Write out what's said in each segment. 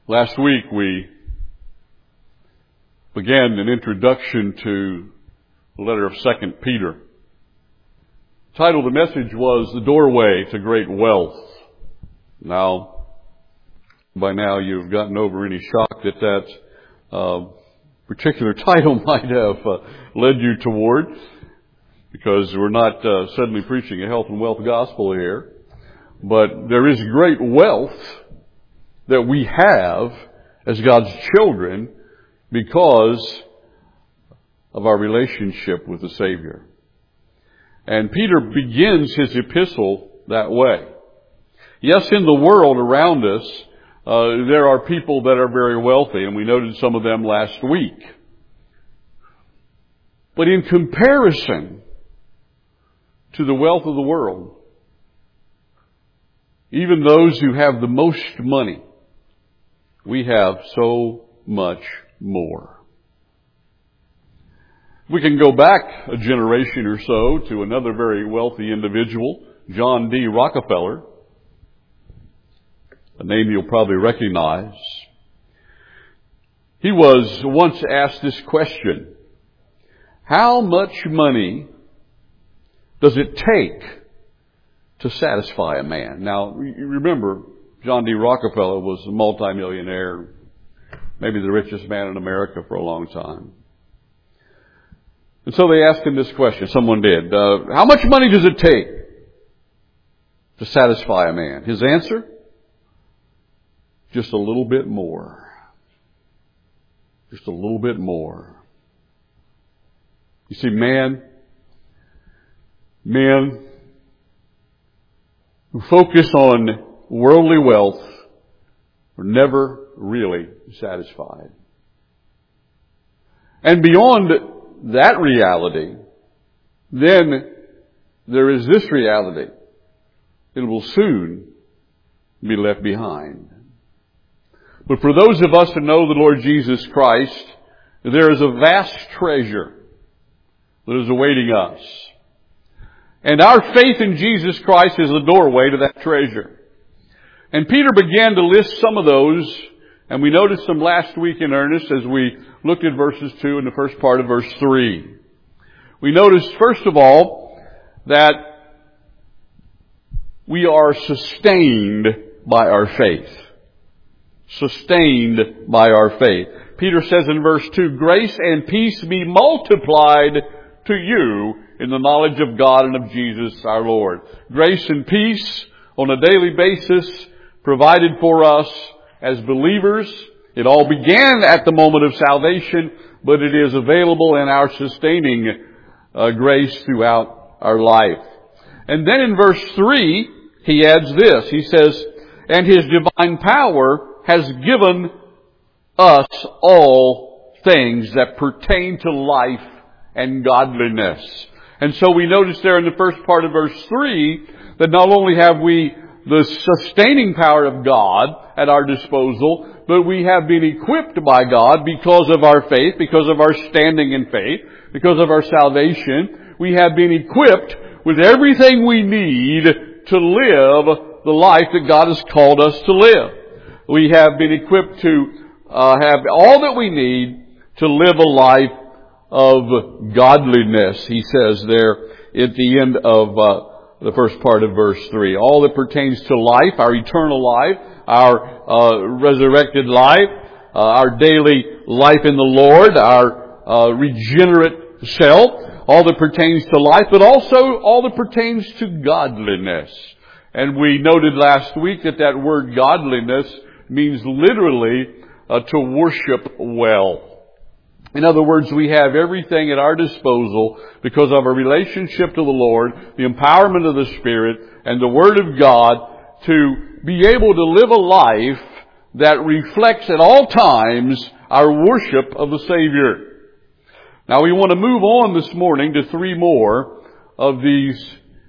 Last week we began an introduction to the letter of 2 Peter. The title of the message was The Doorway to Great Wealth. Now, by now you've gotten over any shock that particular title might have led you toward, because we're not suddenly preaching a health and wealth gospel here. But there is great wealth that we have as God's children because of our relationship with the Savior. And Peter begins his epistle that way. Yes, in the world around us, there are people that are very wealthy, and we noted some of them last week. But in comparison to the wealth of the world, even those who have the most money, we have so much more. We can go back a generation or so to another very wealthy individual, John D. Rockefeller, a name you'll probably recognize. He was once asked this question: how much money does it take to satisfy a man? Now, you remember, John D. Rockefeller was a multimillionaire, maybe the richest man in America for a long time. And so they asked him this question, someone did, how much money does it take to satisfy a man? His answer? Just a little bit more. Just a little bit more. You see, men who focus on worldly wealth are never really satisfied. And beyond that reality, then there is this reality. It will soon be left behind. But for those of us who know the Lord Jesus Christ, there is a vast treasure that is awaiting us. And our faith in Jesus Christ is the doorway to that treasure. And Peter began to list some of those, and we noticed them last week in earnest as we looked at verses 2 and the first part of verse 3. We noticed, first of all, that we are sustained by our faith. Sustained by our faith. Peter says in verse 2, grace and peace be multiplied to you in the knowledge of God and of Jesus our Lord. Grace and peace on a daily basis provided for us as believers. It all began at the moment of salvation, but it is available in our sustaining grace throughout our life. And then in verse 3, he adds this. He says, and His divine power has given us all things that pertain to life and godliness. And so we notice there in the first part of verse 3 that not only have we the sustaining power of God at our disposal, but we have been equipped by God because of our faith, because of our standing in faith, because of our salvation. We have been equipped with everything we need to live the life that God has called us to live. We have been equipped to have all that we need to live a life of godliness, he says there at the end of the first part of verse 3. All that pertains to life, our eternal life, our resurrected life, our daily life in the Lord, our regenerate self, all that pertains to life, but also all that pertains to godliness. And we noted last week that word godliness means literally to worship well. In other words, we have everything at our disposal because of our relationship to the Lord, the empowerment of the Spirit, and the Word of God to be able to live a life that reflects at all times our worship of the Savior. Now we want to move on this morning to three more of these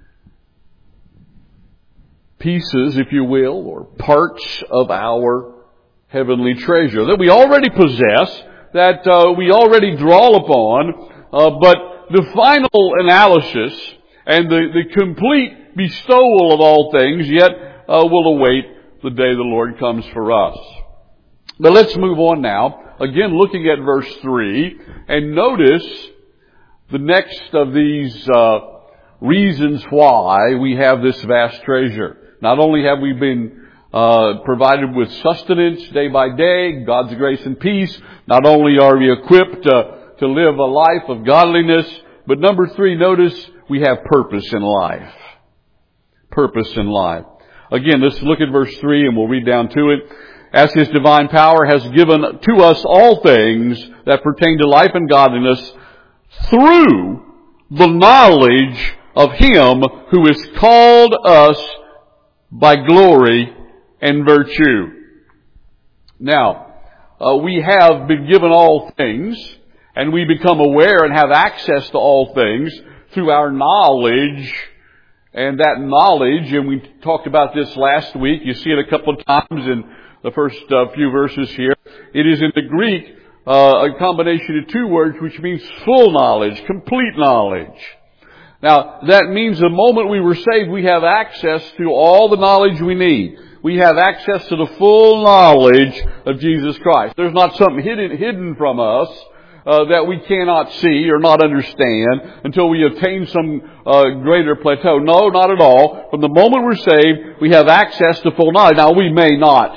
pieces, if you will, or parts of our heavenly treasure that we already possess, that we already draw upon, but the final analysis and the complete bestowal of all things yet will await the day the Lord comes for us. But let's move on now. Again, looking at verse 3, and notice the next of these reasons why we have this vast treasure. Not only have we been provided with sustenance day by day, God's grace and peace, not only are we equipped to live a life of godliness, but number 3, notice we have purpose in life. Purpose in life. Again, let's look at verse 3 and we'll read down to it. As His divine power has given to us all things that pertain to life and godliness through the knowledge of Him who has called us by glory and virtue. Now, we have been given all things, and we become aware and have access to all things through our knowledge. And that knowledge, and we talked about this last week, you see it a couple of times in the first few verses here. It is in the Greek a combination of 2 words which means full knowledge, complete knowledge. Now, that means the moment we were saved, we have access to all the knowledge we need. We have access to the full knowledge of Jesus Christ. There's not something hidden from us that we cannot see or not understand until we attain some greater plateau. No, not at all. From the moment we're saved, we have access to full knowledge. Now, we may not,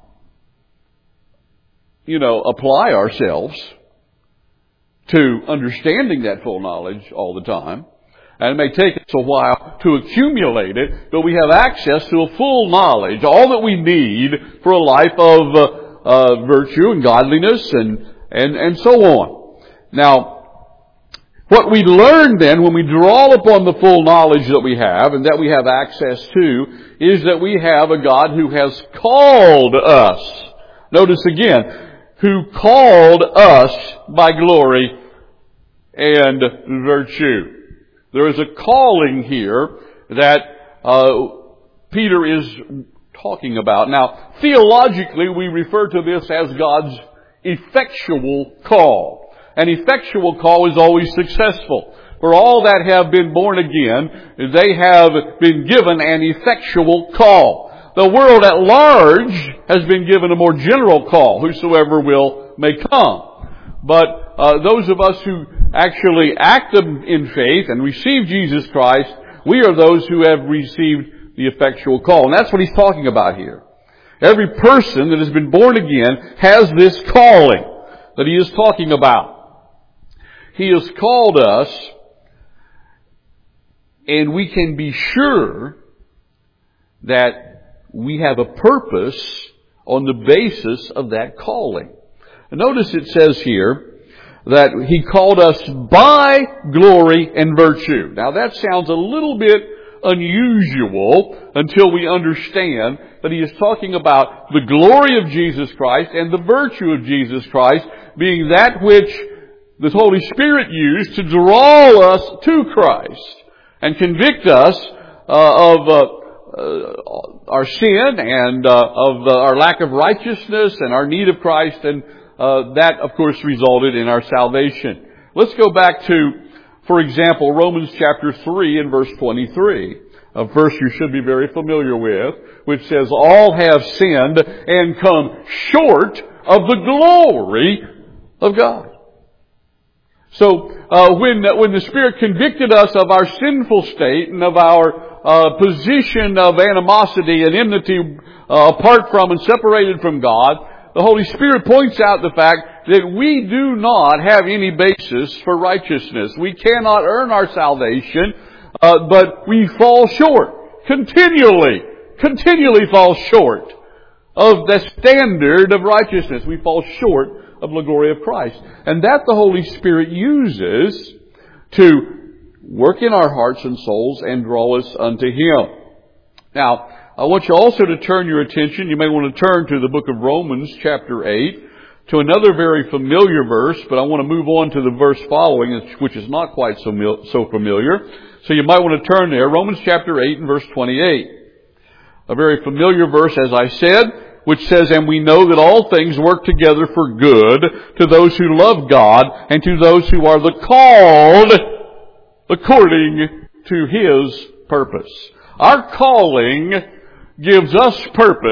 apply ourselves to understanding that full knowledge all the time. And it may take us a while to accumulate it, but we have access to a full knowledge, all that we need for a life of virtue and godliness and so on. Now, what we learn then when we draw upon the full knowledge that we have and that we have access to is that we have a God who has called us. Notice again, who called us by glory and virtue. There is a calling here that Peter is talking about. Now, theologically, we refer to this as God's effectual call. An effectual call is always successful. For all that have been born again, they have been given an effectual call. The world at large has been given a more general call. Whosoever will may come. But those of us who actually act in faith and receive Jesus Christ, we are those who have received the effectual call. And that's what he's talking about here. Every person that has been born again has this calling that he is talking about. He has called us, and we can be sure that we have a purpose on the basis of that calling. And notice it says here that He called us by glory and virtue. Now that sounds a little bit unusual until we understand that He is talking about the glory of Jesus Christ and the virtue of Jesus Christ being that which the Holy Spirit used to draw us to Christ and convict us of our sin and of our lack of righteousness and our need of Christ, and that, of course, resulted in our salvation. Let's go back to, for example, Romans chapter 3 and verse 23. A verse you should be very familiar with, which says, all have sinned and come short of the glory of God. So, when the Spirit convicted us of our sinful state and of our position of animosity and enmity apart from and separated from God, the Holy Spirit points out the fact that we do not have any basis for righteousness. We cannot earn our salvation, but we fall short. Continually fall short of the standard of righteousness. We fall short of the glory of Christ. And that the Holy Spirit uses to work in our hearts and souls and draw us unto Him. Now, I want you also to turn your attention, you may want to turn to the book of Romans chapter 8, to another very familiar verse, but I want to move on to the verse following, which is not quite so familiar. So you might want to turn there, Romans chapter 8 and verse 28. A very familiar verse, as I said, which says, and we know that all things work together for good to those who love God and to those who are the called according to His purpose. Our calling gives us purpose,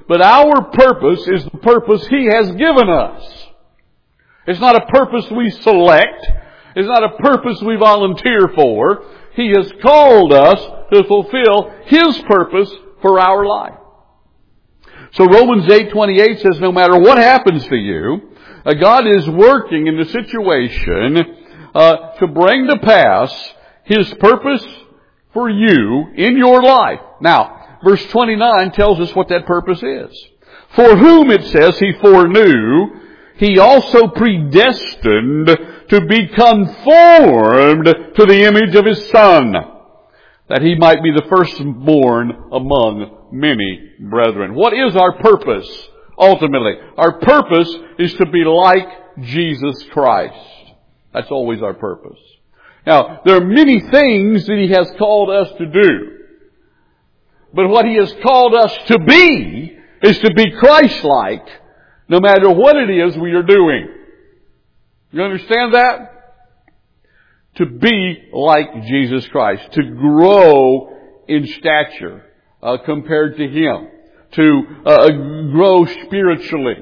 But our purpose is the purpose He has given us. It's not a purpose we select. It's not a purpose we volunteer for. He has called us to fulfill His purpose for our life. So Romans 8:28 says, no matter what happens to you, God is working in the situation to bring to pass His purpose for you in your life. Now, verse 29 tells us what that purpose is. For whom, it says, He foreknew, He also predestined to be conformed to the image of His Son, that He might be the firstborn among many brethren. What is our purpose, ultimately? Our purpose is to be like Jesus Christ. That's always our purpose. Now, there are many things that He has called us to do. But what He has called us to be is to be Christ-like, no matter what it is we are doing. You understand that? To be like Jesus Christ. To grow in stature compared to Him. To grow spiritually.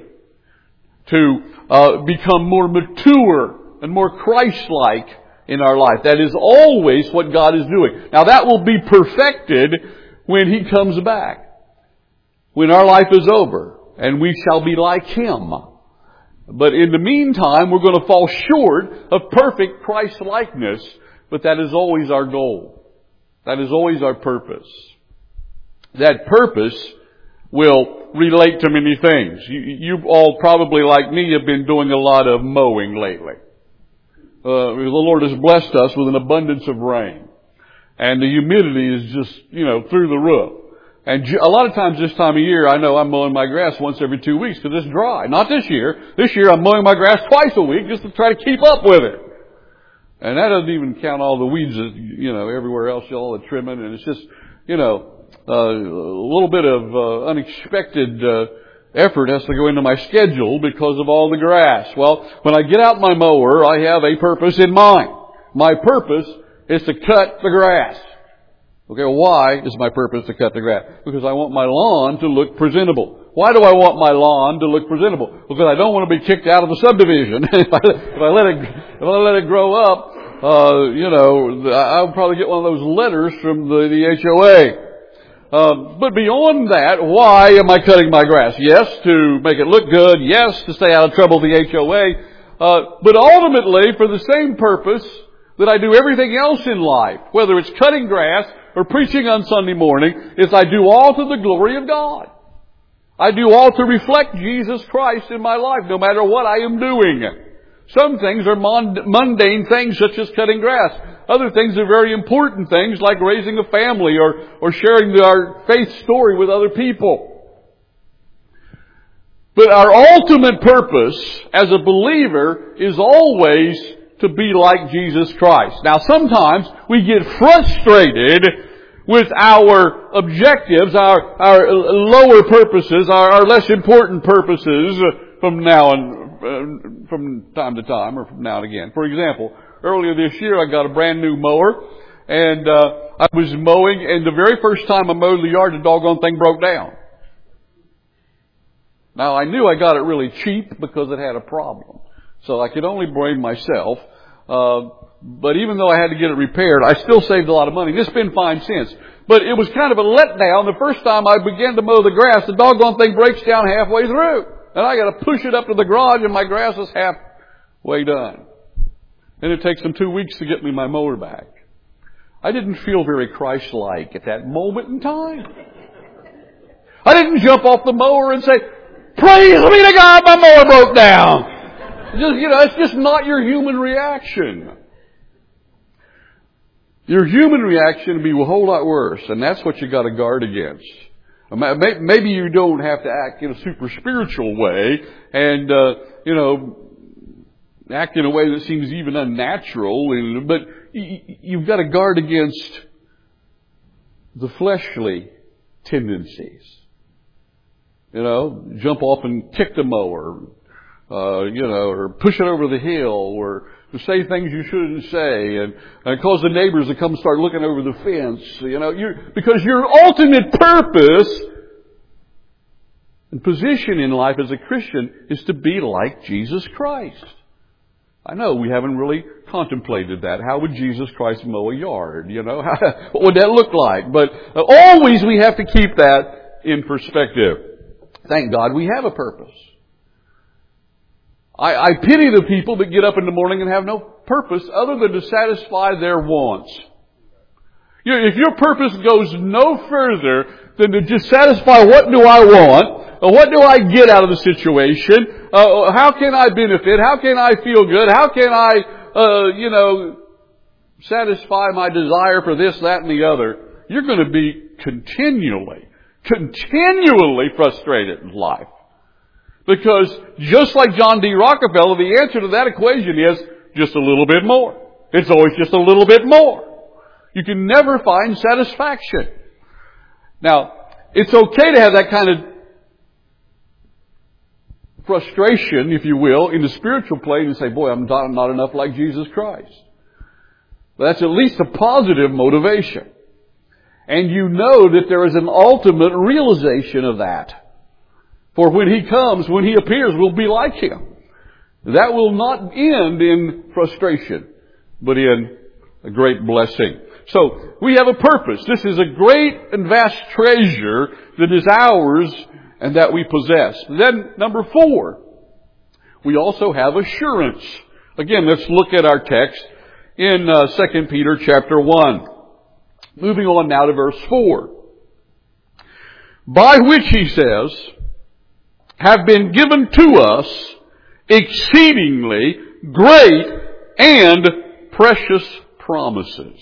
To become more mature and more Christ-like in our life. That is always what God is doing. Now that will be perfected when He comes back. When our life is over. And we shall be like Him. But in the meantime, we're going to fall short of perfect Christ-likeness. But that is always our goal. That is always our purpose. That purpose will relate to many things. You all probably, like me, have been doing a lot of mowing lately. The Lord has blessed us with an abundance of rain. And the humidity is just, through the roof. And a lot of times this time of year, I know I'm mowing my grass once every 2 weeks because it's dry. Not this year. This year I'm mowing my grass twice a week just to try to keep up with it. And that doesn't even count all the weeds that, everywhere else, all the trimming. And it's just, a little bit of unexpected effort has to go into my schedule because of all the grass. Well, when I get out my mower, I have a purpose in mind. My purpose is to cut the grass. Okay, why is my purpose to cut the grass? Because I want my lawn to look presentable. Why do I want my lawn to look presentable? Because I don't want to be kicked out of the subdivision. if I let it grow up, I'll probably get one of those letters from the HOA. But beyond that, why am I cutting my grass? Yes, to make it look good. Yes, to stay out of trouble with the HOA. But ultimately, for the same purpose that I do everything else in life, whether it's cutting grass or preaching on Sunday morning, is I do all to the glory of God. I do all to reflect Jesus Christ in my life, no matter what I am doing. Some things are mundane things, such as cutting grass. Other things are very important things, like raising a family or sharing our faith story with other people. But our ultimate purpose as a believer is always to be like Jesus Christ. Now sometimes we get frustrated with our objectives, our lower purposes, our less important purposes from time to time or from now and again. For example, earlier this year I got a brand new mower and I was mowing, and the very first time I mowed the yard, the doggone thing broke down. Now I knew I got it really cheap because it had a problem. So I could only blame myself. But even though I had to get it repaired, I still saved a lot of money. It's been fine since. But it was kind of a letdown. The first time I began to mow the grass, the doggone thing breaks down halfway through. And I got to push it up to the garage, and my grass is halfway done. And it takes them 2 weeks to get me my mower back. I didn't feel very Christ-like at that moment in time. I didn't jump off the mower and say, "Praise be to God, my mower broke down." It's just not your human reaction. Your human reaction would be a whole lot worse, and that's what you got to guard against. Maybe you don't have to act in a super spiritual way and, act in a way that seems even unnatural, but you've got to guard against the fleshly tendencies. Jump off and kick the mower. Or push it over the hill, or say things you shouldn't say, and cause the neighbors to come start looking over the fence, because your ultimate purpose And position in life as a Christian is to be like Jesus Christ. I know we haven't really contemplated that. How would Jesus Christ mow a yard? What would that look like? But always we have to keep that in perspective. Thank God we have a purpose. I pity the people that get up in the morning and have no purpose other than to satisfy their wants. If your purpose goes no further than to just satisfy what do I want, or what do I get out of the situation, how can I benefit, how can I feel good, how can I, satisfy my desire for this, that, and the other, you're going to be continually frustrated in life. Because just like John D. Rockefeller, the answer to that equation is just a little bit more. It's always just a little bit more. You can never find satisfaction. Now, it's okay to have that kind of frustration, if you will, in the spiritual plane and say, boy, I'm not enough like Jesus Christ. But that's at least a positive motivation. And you know that there is an ultimate realization of that. For when He comes, when He appears, we'll be like Him. That will not end in frustration, but in a great blessing. So, we have a purpose. This is a great and vast treasure that is ours and that we possess. Then, number 4, we also have assurance. Again, let's look at our text in 2 Peter chapter 1. Moving on now to verse 4. By which, he says, have been given to us exceedingly great and precious promises.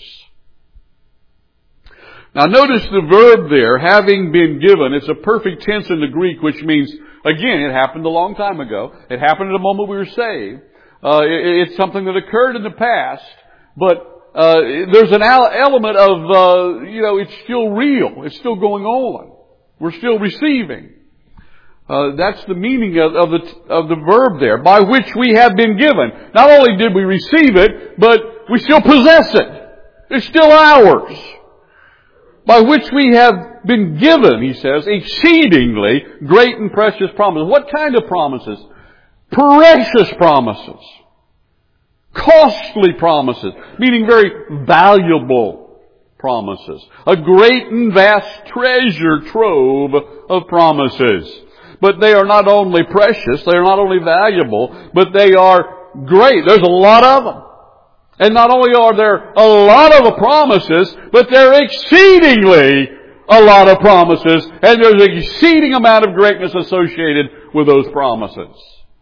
Now notice the verb there, having been given. It's a perfect tense in the Greek, which means, again, it happened a long time ago. It happened at the moment we were saved. It's something that occurred in the past, but there's an element of, it's still real. It's still going on. We're still receiving. That's the meaning of the verb there, by which we have been given. Not only did we receive it, but we still possess it. It's still ours. By which we have been given, he says, exceedingly great and precious promises. What kind of promises? Precious promises. Costly promises. Meaning very valuable promises. A great and vast treasure trove of promises. But they are not only precious, they are not only valuable, but they are great. There's a lot of them. And not only are there a lot of promises, but there are exceedingly a lot of promises. And there's an exceeding amount of greatness associated with those promises.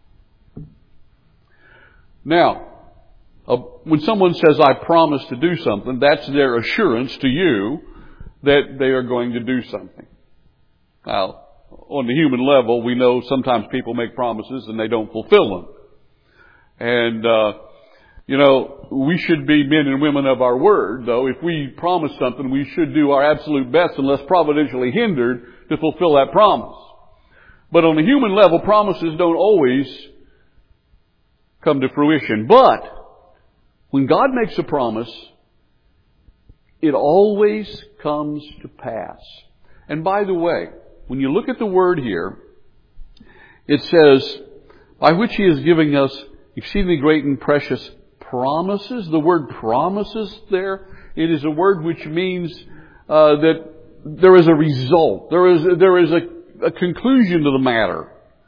Now, when someone says, I promise to do something, that's their assurance to you that they are going to do something. Now, on the human level, we know sometimes people make promises and they don't fulfill them. And, we should be men and women of our word, though. If we promise something, we should do our absolute best unless providentially hindered to fulfill that promise. But on the human level, promises don't always come to fruition. But when God makes a promise, it always comes to pass. And by the way, when you look at the word here, it says, by which He is giving us exceedingly great and precious promises. The word promises there, it is a word which means that there is a result. There is a conclusion to the matter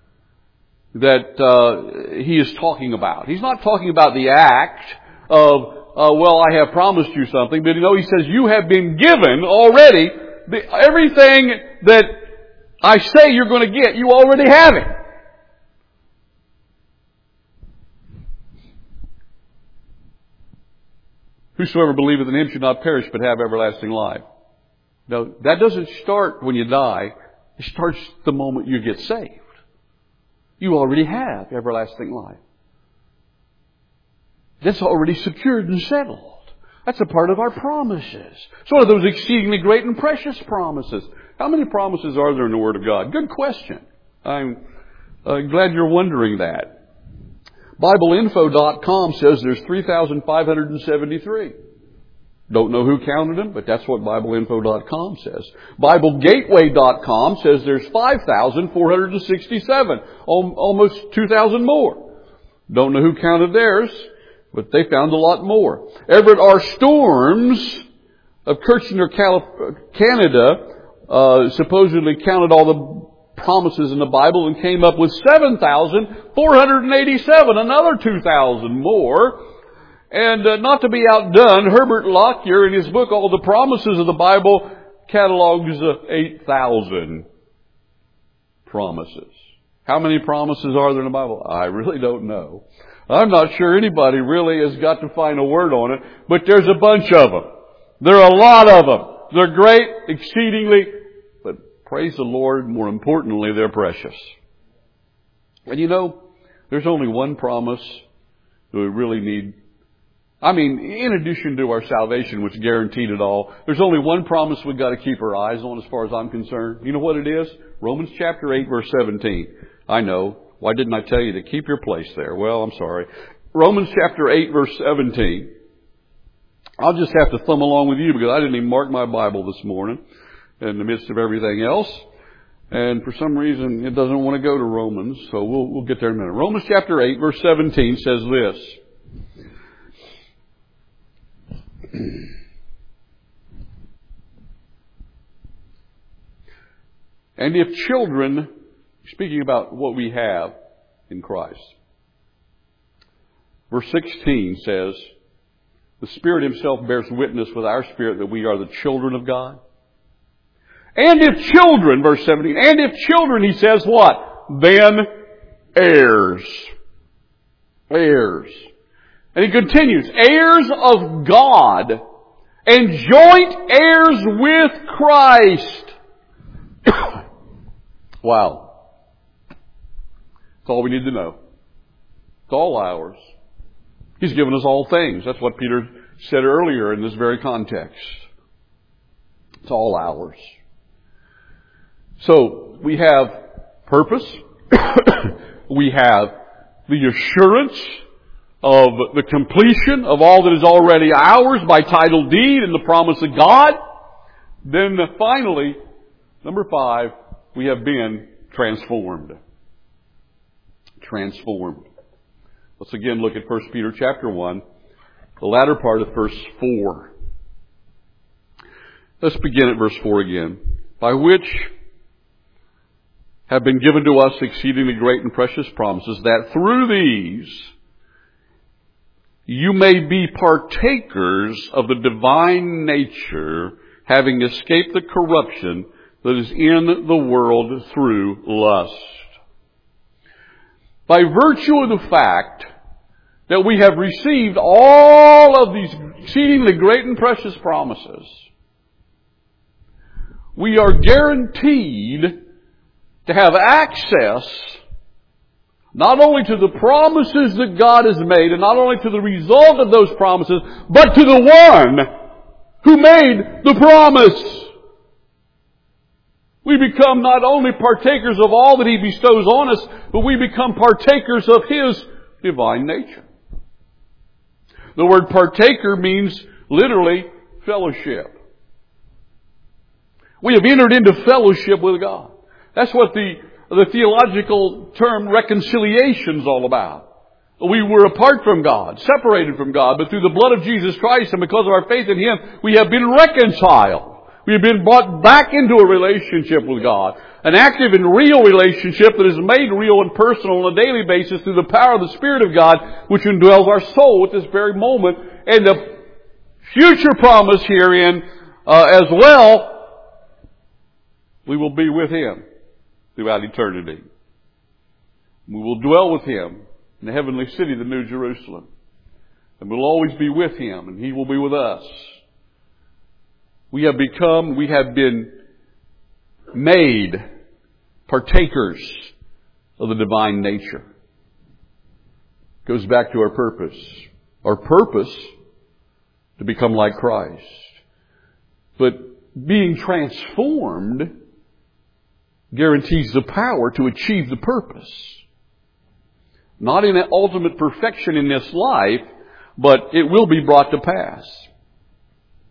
that he is talking about. He's not talking about the act of, I have promised you something, but he says you have been given already everything that I say you're going to get. You already have it. Whosoever believeth in Him should not perish but have everlasting life. Now, that doesn't start when you die. It starts the moment you get saved. You already have everlasting life. That's already secured and settled. That's a part of our promises. It's one of those exceedingly great and precious promises. How many promises are there in the Word of God? Good question. I'm glad you're wondering that. BibleInfo.com says there's 3,573. Don't know who counted them, but that's what BibleInfo.com says. BibleGateway.com says there's 5,467, almost 2,000 more. Don't know who counted theirs, but they found a lot more. Everett R. Storms of Kirchner, Canada, supposedly counted all the promises in the Bible and came up with 7,487, another 2,000 more. And not to be outdone, Herbert Lockyer, in his book, All the Promises of the Bible, catalogs 8,000 promises. How many promises are there in the Bible? I really don't know. I'm not sure anybody really has got to find a word on it, but there's a bunch of them. There are a lot of them. They're great, exceedingly, but praise the Lord, more importantly, they're precious. And you know, there's only one promise that we really need. I mean, in addition to our salvation, which guaranteed it all, there's only one promise we've got to keep our eyes on as far as I'm concerned. You know what it is? Romans chapter 8, verse 17. I know. Why didn't I tell you to keep your place there? Well, I'm sorry. Romans chapter 8, verse 17. I'll just have to thumb along with you because I didn't even mark my Bible this morning in the midst of everything else. And for some reason, it doesn't want to go to Romans, so we'll get there in a minute. Romans chapter 8, verse 17 says this. And if children, speaking about what we have in Christ, verse 16 says, the Spirit Himself bears witness with our spirit that we are the children of God. And if children, verse 17, and if children, he says what? Then heirs. Heirs. And he continues, heirs of God and joint heirs with Christ. Wow. That's all we need to know. It's all ours. He's given us all things. That's what Peter said earlier in this very context. It's all ours. So, we have purpose. We have the assurance of the completion of all that is already ours by title deed and the promise of God. Then finally, number 5, we have been transformed. Transformed. Let's again look at 1 Peter chapter 1, the latter part of verse 4. Let's begin at verse 4 again. By which have been given to us exceedingly great and precious promises, that through these you may be partakers of the divine nature, having escaped the corruption that is in the world through lust. By virtue of the fact that we have received all of these exceedingly great and precious promises, we are guaranteed to have access not only to the promises that God has made, and not only to the result of those promises, but to the one who made the promise. We become not only partakers of all that He bestows on us, but we become partakers of His divine nature. The word partaker means literally fellowship. We have entered into fellowship with God. That's what the theological term reconciliation is all about. We were apart from God, separated from God, but through the blood of Jesus Christ and because of our faith in Him, we have been reconciled. We have been brought back into a relationship with God. An active and real relationship that is made real and personal on a daily basis through the power of the Spirit of God, which indwells our soul at this very moment. And the future promise herein as well, we will be with Him throughout eternity. We will dwell with Him in the heavenly city, the New Jerusalem. And we'll always be with Him, and He will be with us. We have been made partakers of the divine nature. Goes back to our purpose. Our purpose to become like Christ. But being transformed guarantees the power to achieve the purpose. Not in ultimate perfection in this life, but it will be brought to pass.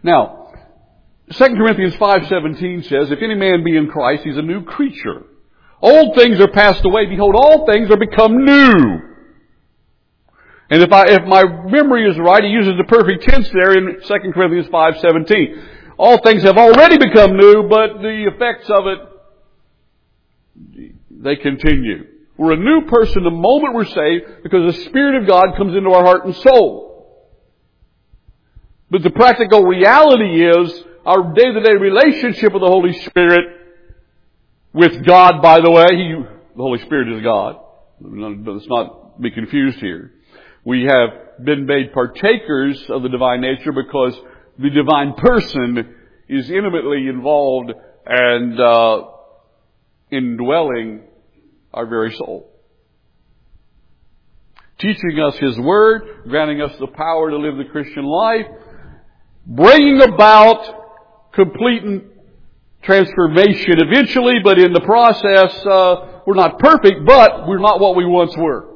Now, 2 Corinthians 5:17 says, if any man be in Christ, he's a new creature. Old things are passed away. Behold, all things are become new. And if my memory is right, he uses the perfect tense there in 2 Corinthians 5:17. All things have already become new, but the effects of it, they continue. We're a new person the moment we're saved because the Spirit of God comes into our heart and soul. But the practical reality is our day-to-day relationship with the Holy Spirit, with God, by the way, the Holy Spirit is God. Let's not be confused here. We have been made partakers of the divine nature because the divine person is intimately involved and indwelling our very soul. Teaching us His Word, granting us the power to live the Christian life, bringing about complete transformation eventually, but in the process, we're not perfect, but we're not what we once were.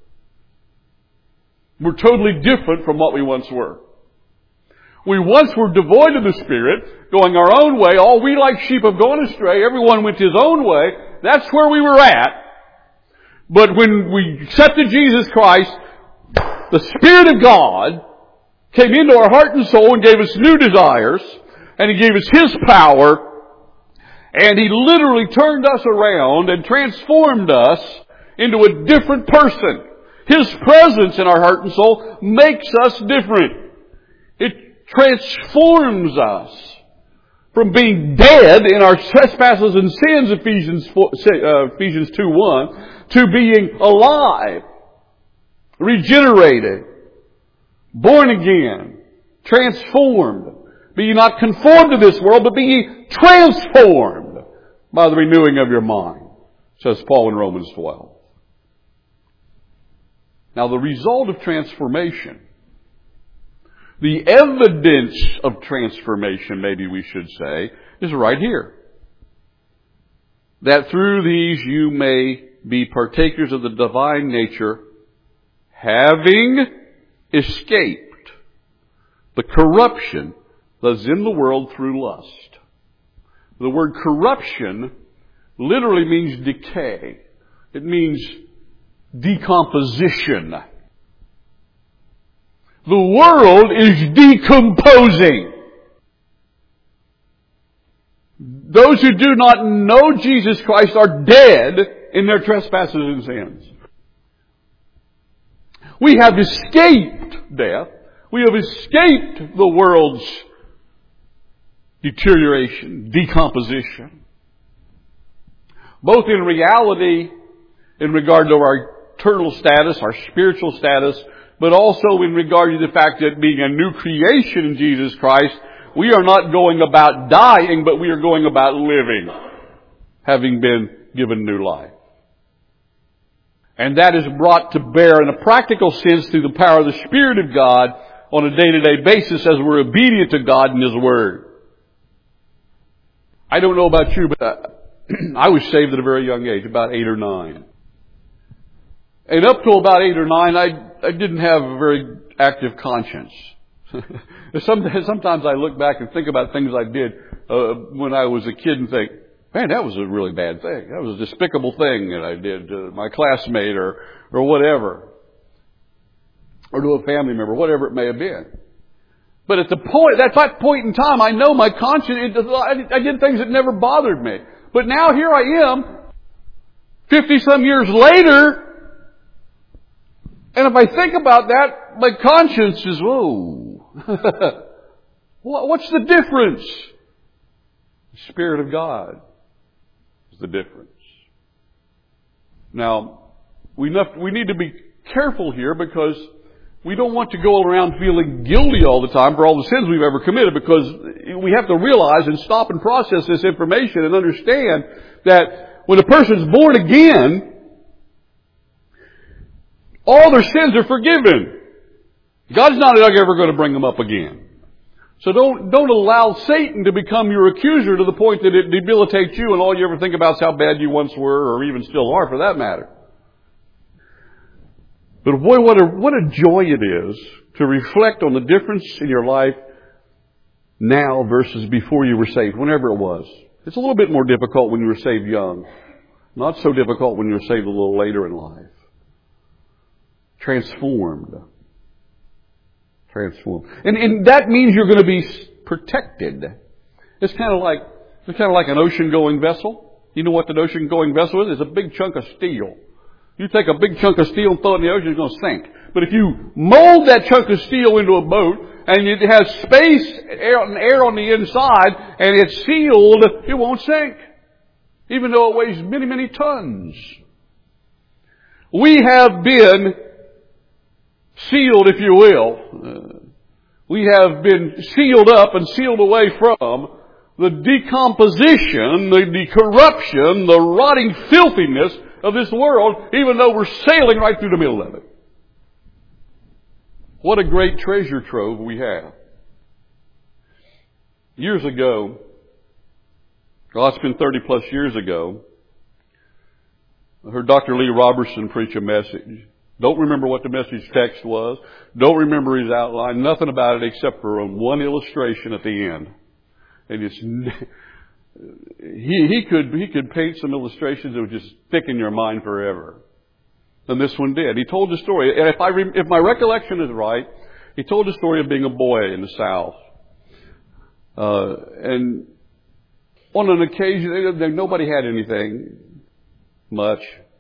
We're totally different from what we once were. We once were devoid of the Spirit, going our own way. All we like sheep have gone astray. Everyone went his own way. That's where we were at. But when we accepted Jesus Christ, the Spirit of God came into our heart and soul and gave us new desires, and He gave us His power, and He literally turned us around and transformed us into a different person. His presence in our heart and soul makes us different. It transforms us from being dead in our trespasses and sins, Ephesians 2:1, to being alive, regenerated, born again, transformed. Be ye not conformed to this world, but be ye transformed by the renewing of your mind, says Paul in Romans 12. Now, the result of transformation, the evidence of transformation, maybe we should say, is right here. That through these you may be partakers of the divine nature, having escaped the corruption that's in the world through lust. The word corruption literally means decay. It means decomposition. The world is decomposing. Those who do not know Jesus Christ are dead in their trespasses and sins. We have escaped death. We have escaped the world's deterioration, decomposition. Both in reality, in regard to our eternal status, our spiritual status, but also in regard to the fact that being a new creation in Jesus Christ, we are not going about dying, but we are going about living, having been given new life. And that is brought to bear in a practical sense through the power of the Spirit of God on a day-to-day basis as we're obedient to God and His Word. I don't know about you, but I was saved at a very young age, about 8 or 9. And up till about 8 or 9, I didn't have a very active conscience. Sometimes I look back and think about things I did when I was a kid and think, man, that was a really bad thing. That was a despicable thing that I did to my classmate or whatever. Or to a family member, whatever it may have been. But at that point in time, I know my conscience, I did things that never bothered me. But now here I am, 50-some years later, and if I think about that, my conscience is, whoa. What's the difference? The Spirit of God is the difference. Now, we need to be careful here because we don't want to go around feeling guilty all the time for all the sins we've ever committed, because we have to realize and stop and process this information and understand that when a person's born again, all their sins are forgiven. God's not ever going to bring them up again. So don't allow Satan to become your accuser to the point that it debilitates you and all you ever think about is how bad you once were, or even still are for that matter. But boy, what a joy it is to reflect on the difference in your life now versus before you were saved, whenever it was. It's a little bit more difficult when you were saved young. Not so difficult when you were saved a little later in life. Transformed. And that means you're going to be protected. It's kind of like an ocean-going vessel. You know what an ocean-going vessel is? It's a big chunk of steel. You take a big chunk of steel and throw it in the ocean, it's going to sink. But if you mold that chunk of steel into a boat, and it has space and air on the inside, and it's sealed, it won't sink. Even though it weighs many, many tons. We have been sealed, if you will. We have been sealed up and sealed away from the decomposition, the corruption, the rotting filthiness of this world, even though we're sailing right through the middle of it. What a great treasure trove we have. Years ago, it's been 30 plus years ago, I heard Dr. Lee Roberson preach a message. Don't remember what the message text was. Don't remember his outline. Nothing about it except for one illustration at the end. And it's, he could paint some illustrations that would just stick in your mind forever. And this one did. He told the story, and if my recollection is right, he told the story of being a boy in the South. And on an occasion, nobody had anything much.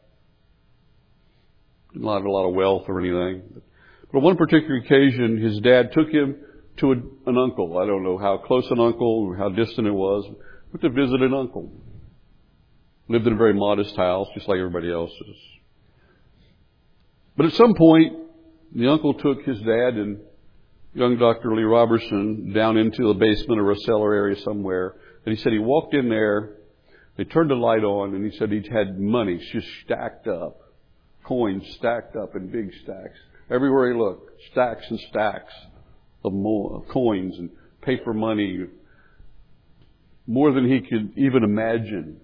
Not a lot of wealth or anything. But on one particular occasion, his dad took him to an uncle. I don't know how close an uncle or how distant it was, but to visit an uncle. Lived in a very modest house, just like everybody else's. But at some point, the uncle took his dad and young Dr. Lee Roberson down into the basement or a cellar area somewhere. And he said he walked in there, they turned the light on, and he said he'd had money just stacked up. Coins stacked up in big stacks. Everywhere he looked, stacks and stacks of coins and paper money. More than he could even imagine.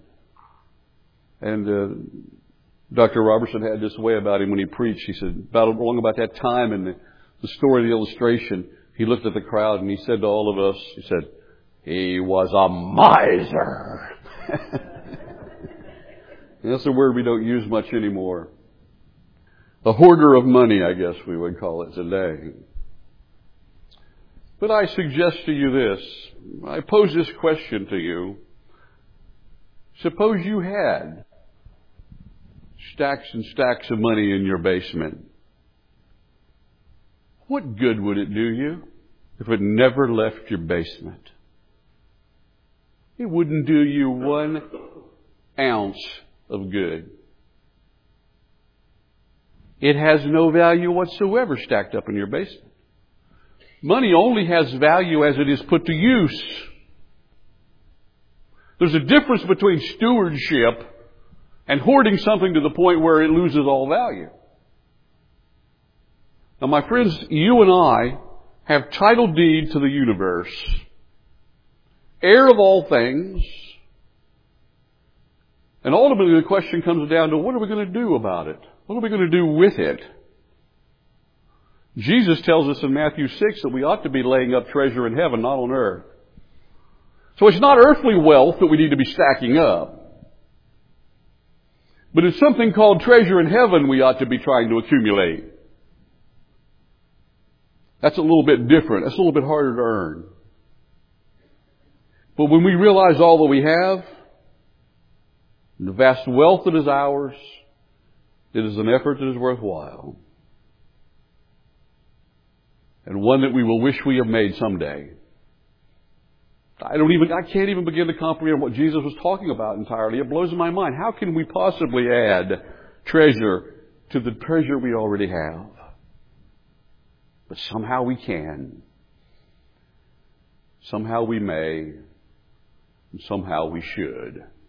And Dr. Roberson had this way about him when he preached. He said, along about that time in the story of the illustration, he looked at the crowd and he said to all of us, he said, he was a miser. That's a word we don't use much anymore. The hoarder of money, I guess we would call it today. But I suggest to you this. I pose this question to you. Suppose you had stacks and stacks of money in your basement. What good would it do you if it never left your basement? It wouldn't do you 1 ounce of good. It has no value whatsoever stacked up in your basement. Money only has value as it is put to use. There's a difference between stewardship and hoarding something to the point where it loses all value. Now, my friends, you and I have title deed to the universe, heir of all things, and ultimately the question comes down to what are we going to do about it? What are we going to do with it? Jesus tells us in Matthew 6 that we ought to be laying up treasure in heaven, not on earth. So it's not earthly wealth that we need to be stacking up. But it's something called treasure in heaven we ought to be trying to accumulate. That's a little bit different. That's a little bit harder to earn. But when we realize all that we have, the vast wealth that is ours, it is an effort that is worthwhile. And one that we will wish we have made someday. I can't even begin to comprehend what Jesus was talking about entirely. It blows my mind. How can we possibly add treasure to the treasure we already have? But somehow we can. Somehow we may. And somehow we should.